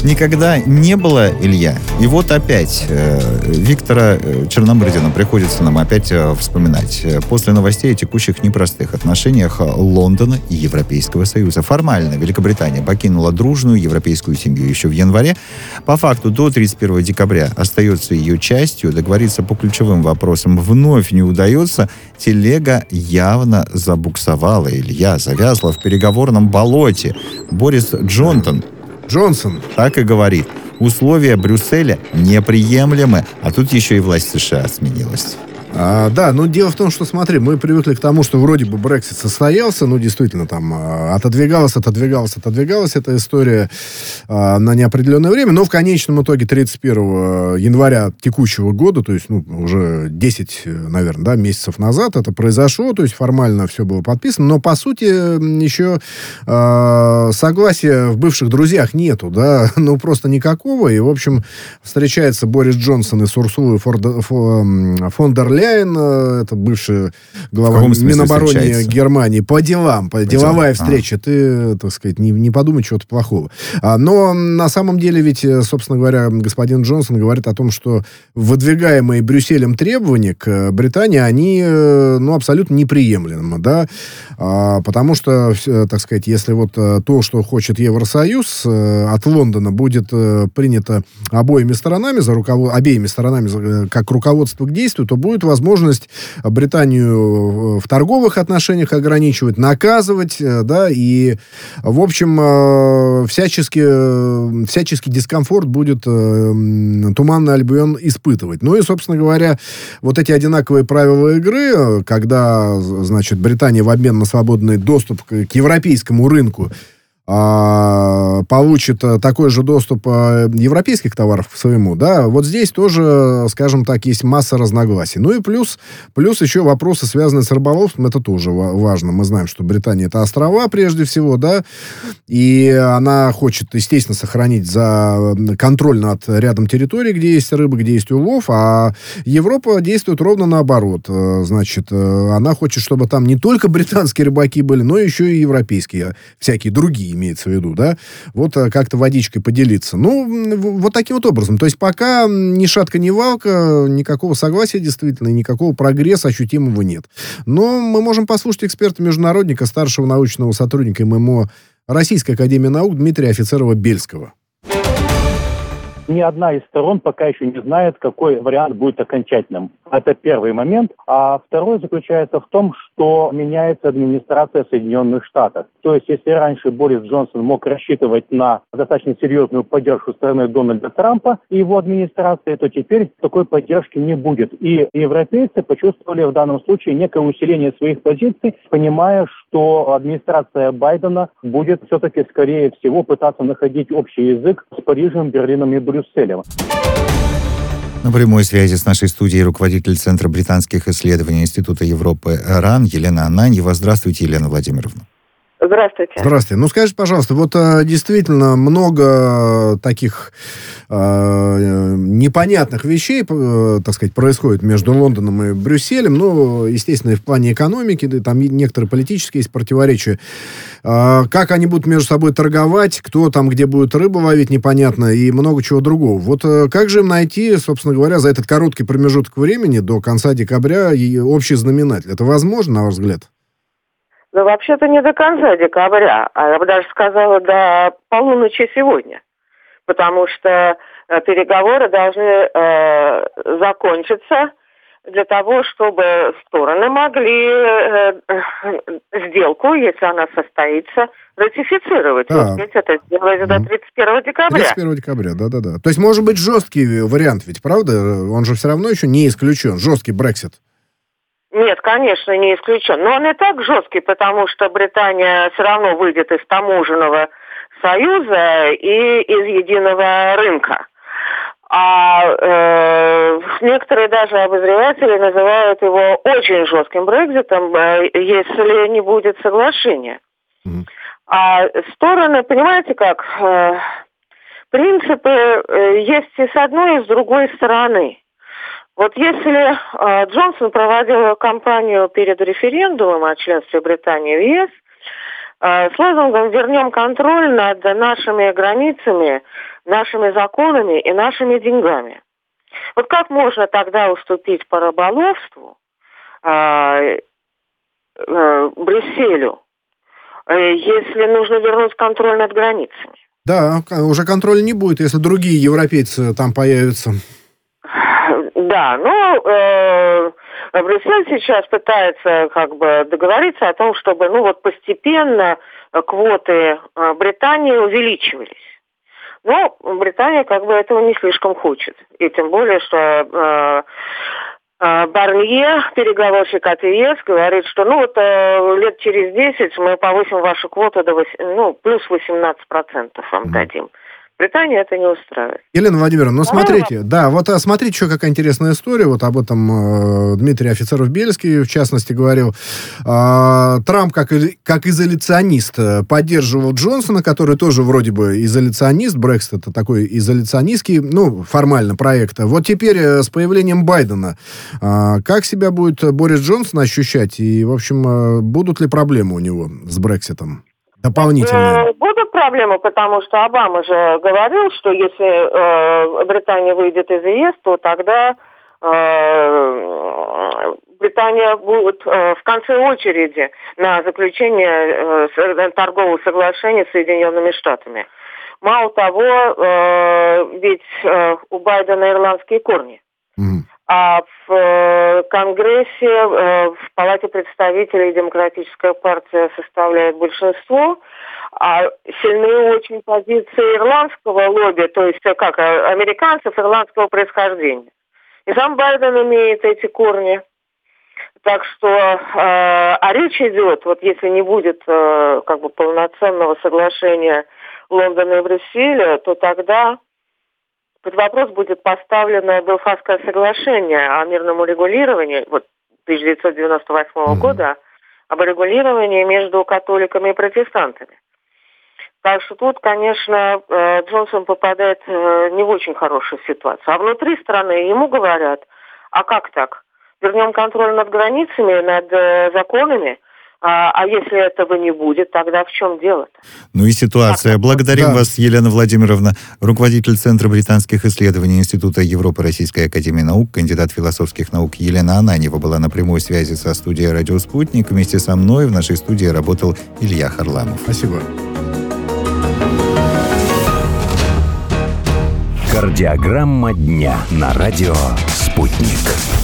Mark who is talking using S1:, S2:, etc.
S1: никогда не было, Илья. И вот опять Виктора Черномырдина приходится нам опять вспоминать. После новостей о текущих непростых отношениях Лондона и Европейского Союза. Формально Великобритания покинула дружную европейскую семью еще в январе. По факту до 31 декабря остается ее частью. Договориться по ключевым вопросам вновь не удается. Телега явно забуксовала, Илья, завязла в переговорном болоте. Борис Джонсон так и говорит. Условия Брюсселя неприемлемы, а тут еще и власть США сменилась.
S2: Да, но дело в том, что, смотри, мы привыкли к тому, что вроде бы Брексит состоялся, действительно, там отодвигалась эта история на неопределенное время, но в конечном итоге 31 января текущего года, то есть, уже 10, наверное, да, месяцев назад это произошло, то есть формально все было подписано, но, по сути, еще согласия в бывших друзьях нету, да, просто никакого, и, в общем, встречается Борис Джонсон и с Урсулой фон дер Ляйен, это бывший глава Минобороны Германии, по делам, деловая встреча. Ты, так сказать, не подумай чего-то плохого. Но на самом деле ведь, собственно говоря, господин Джонсон говорит о том, что выдвигаемые Брюсселем требования к Британии, они, абсолютно неприемлемы, да, потому что, так сказать, если вот то, что хочет Евросоюз, от Лондона будет принято обеими сторонами как руководство к действию, то будет возможность Британию в торговых отношениях ограничивать, наказывать, да, и, в общем, всяческий дискомфорт будет Туманный Альбион испытывать. И, собственно говоря, вот эти одинаковые правила игры, когда, значит, Британия в обмен на свободный доступ к европейскому рынку получит такой же доступ европейских товаров к своему, да, вот здесь тоже, скажем так, есть масса разногласий. И плюс еще вопросы, связанные с рыболовством, это тоже важно. Мы знаем, что Британия — это острова, прежде всего, да, и она хочет, естественно, сохранить контроль над рядом территорий, где есть рыба, где есть улов, а Европа действует ровно наоборот. Значит, она хочет, чтобы там не только британские рыбаки были, но еще и европейские, всякие другие, имеется в виду, да, вот как-то водичкой поделиться. Вот таким вот образом. То есть пока ни шатка, ни валка, никакого согласия действительно, и никакого прогресса ощутимого нет. Но мы можем послушать эксперта-международника, старшего научного сотрудника ММО Российской академии наук Дмитрия Офицерова-Бельского.
S3: Ни одна из сторон пока еще не знает, какой вариант будет окончательным. Это первый момент. А второй заключается в том, что меняется администрация Соединенных Штатов. То есть, если раньше Борис Джонсон мог рассчитывать на достаточно серьезную поддержку стороны Дональда Трампа и его администрации, то теперь такой поддержки не будет. И европейцы почувствовали в данном случае некое усиление своих позиций, понимая, что администрация Байдена будет все-таки, скорее всего, пытаться находить общий язык с Парижем, Берлином и Брюсселем.
S1: На прямой связи с нашей студией руководитель Центра британских исследований Института Европы РАН Елена Ананьева. Здравствуйте, Елена Владимировна.
S4: Здравствуйте.
S2: Здравствуйте. Скажите, пожалуйста, вот действительно много таких непонятных вещей, так сказать, происходит между Лондоном и Брюсселем. Естественно, и в плане экономики, да, там некоторые политические есть противоречия. Как они будут между собой торговать, кто там где будет рыбу ловить, непонятно, и много чего другого. Вот как же им найти, собственно говоря, за этот короткий промежуток времени до конца декабря общий знаменатель? Это возможно, на ваш взгляд?
S4: Вообще-то не до конца декабря, а я бы даже сказала до полуночи сегодня. Потому что переговоры должны закончиться для того, чтобы стороны могли сделку, если она состоится, ратифицировать. Успеть это сделать до 31 декабря.
S2: 31 декабря, да-да-да. То есть, может быть, жесткий вариант ведь, правда? Он же все равно еще не исключен. Жесткий Брексит.
S4: Нет, конечно, не исключен. Но он и так жесткий, потому что Британия все равно выйдет из таможенного союза и из единого рынка. А некоторые даже обозреватели называют его очень жестким Брекситом, если не будет соглашения. А стороны, понимаете как, принципы есть и с одной, и с другой стороны. Вот если Джонсон проводил кампанию перед референдумом о членстве Британии в ЕС с лозунгом «Вернем контроль над нашими границами нашими законами и нашими деньгами. Вот как можно тогда уступить по рыболовству Брюсселю, если нужно вернуть контроль над границами?
S2: Да, уже контроля не будет, если другие европейцы там появятся.
S4: Да, Брюссель сейчас пытается договориться о том, чтобы постепенно квоты Британии увеличивались. Но Британия этого не слишком хочет. И тем более, что Барнье, переговорщик от ЕС, говорит, что лет через 10 мы повысим вашу квоту до плюс 18% вам дадим. Британию это не устраивает.
S2: Елена Владимировна, смотрите, смотрите, еще какая интересная история, об этом Дмитрий Офицеров-Бельский, в частности, говорил. Трамп, как изоляционист, поддерживал Джонсона, который тоже вроде бы изоляционист, Брексит это такой изоляционистский, формально проект. Вот теперь с появлением Байдена, как себя будет Борис Джонсон ощущать, и, в общем, будут ли проблемы у него с Брекситом? Дополнительные.
S4: Будут проблемы, потому что Обама же говорил, что если Британия выйдет из ЕС, то тогда Британия будет в конце очереди на заключение торгового соглашения с Соединенными Штатами. Мало того, ведь у Байдена ирландские корни. А в Конгрессе, в Палате представителей Демократическая партия составляет большинство, а сильны очень позиции ирландского лобби, то есть американцев ирландского происхождения. И сам Байден имеет эти корни. Так что, речь идет, если не будет полноценного соглашения Лондона и Брюсселя, то тогда под вопрос будет поставлено Белфастское соглашение о мирном урегулировании 1998 года об урегулировании между католиками и протестантами. Так что тут, конечно, Джонсон попадает не в очень хорошую ситуацию. А внутри страны ему говорят, а как так? Вернем контроль над границами, над законами? А если этого не будет, тогда в чем дело-то?
S1: И ситуация. Благодарим вас, Елена Владимировна, руководитель Центра британских исследований Института Европы Российской академии наук, кандидат философских наук Елена Ананьева была на прямой связи со студией «Радио Спутник». Вместе со мной в нашей студии работал Илья Харламов.
S2: Спасибо.
S5: Кардиограмма дня на радио «Спутник».